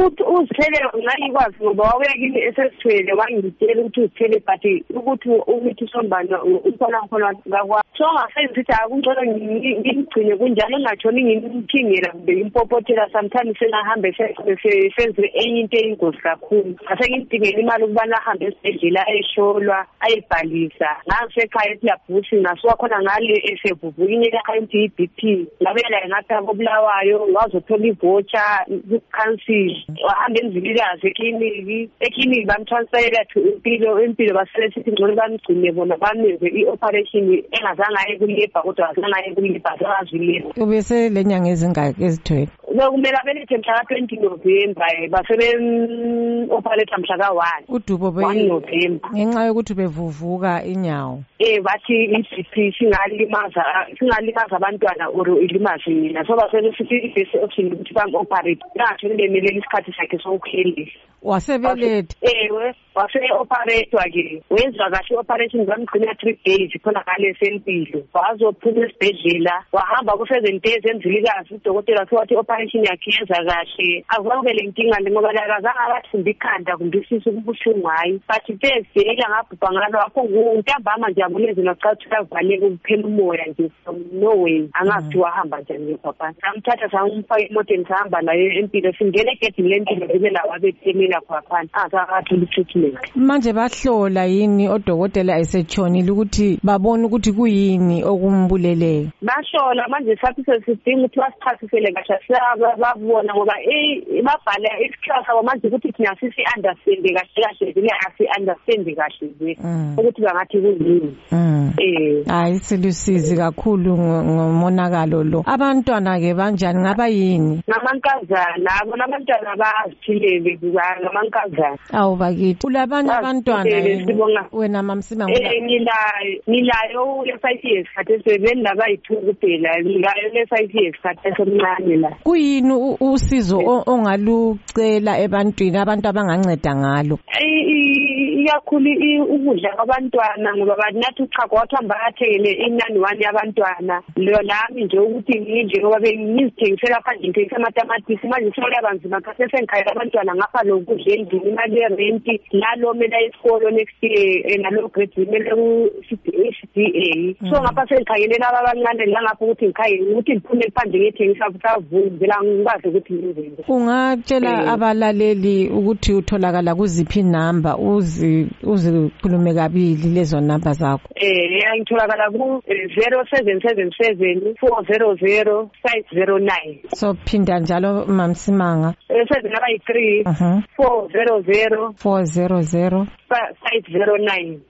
ukuthi uzithele ngayikwazi ngoba wawuyekile esesithwele wangitshela ukuthi uzithele but ukuthi umithi sombana ukhona ngakwa so ngasenza ukuthi akungcono ngigcine kunjalo ngatshoni ngimthingela kumbe impopothela sometimes sengahambe senze enye into eyingozi kakhulu ngase ngidingela imali ukubana ahambe esibhedlela ayesholwa ayebhalisa ngasekhaya esilabhusi nasuka khona ngale esevuvuka inyeke ekhaya iBP ngabela ngathi abobulawayo wazothola ivoucher ku-council wahamba emzilikazi ekliniki bamtransferela to impilo basele sithi ngcono bamgcine bona bamenze i-operation engazange aye kulebha kodwa azange aye kulebha azazilebha ubese lenyanga ezingaki ezithwele kumele abelethe mhla ka-20 November basebe-operate mhla ka-1 udubo 1 November ngenxa yokuthi bevuvuka inyawo bathi i-GP singalimaza abantwana or ilimaze mina so basebesithi i-best option ukuthi bam-operate ngathoni bemelele isikhathi sakhe sokuphelisa wasebeletha wase-operate-wa-ke wenziwa kahle i-operation bamgcina 3 days khona ngale sempilo wazophuma esibhedlela wahamba ku-7 days emzilikazi udokotela wathi i-operation yakhe yenza kahle azange le nkinga le ngoba akazange akathumba ikhanda kumbe isisu kubuhlungu hayi but Thursday ngabhubha ngalo apho ntambama nje abulezi nocathi kavaleke ukuphela umoya nje from nowhere angathi wahamba njani papa samthatha samfaka emotweni sahamba naye empilo singene egedini lempilo bebe lawa bethemela khona azakathula treatment manje bahlola yini odokotela ayisechonile ukuthi babone ukuthi kuyini okumbuleleyo bahlola manje sathi sesidinga ukuthi basichasisele kahle babona ngoba babhala isiclass abo manje ukuthi thina sisi understand kahle zile asi understand kahle nje ukuthi bangathi kuyini hayi silusizi kakhulu ngomonakalo lo abantwana ke banjani ngaba yini ngamankazana abona abantwana bazithilele ngamankazana awu bakithi ulabanye abantwana wena mamsima ngilayo le-5 years khathi sebeni laba yi2 kuphela ngilayo le-5 years khathi semncane la kuyini usizo ongalucela ebantwini abantu abanganceda ngalo iyakhulu ukudla kwabantwana ngoba banathi uchago wathamba athele inani 1 yabantwana lo nami nje ukuthi ngidle ngoba bengizithengisela phandle ngithengisa amatamatisi manje sola banzima kase sengikhaya abantwana ngapha lokudla endlini imali yerent nalo mina isikolo next year nalo grade imele ku-CDA so ngapha sengikhayele laba abancane la ngapha ukuthi ngikhayele ukuthi ngiphume phandle ngithengisa avuvela ngikwazi ukuthi ngizenzele ungatshela abalaleli ukuthi utholakala kuziphi number uzikhulume kabili lezo number zakho ngitholakala ku 0777 400 509 so phinda njalo mamsimanga 7 400 509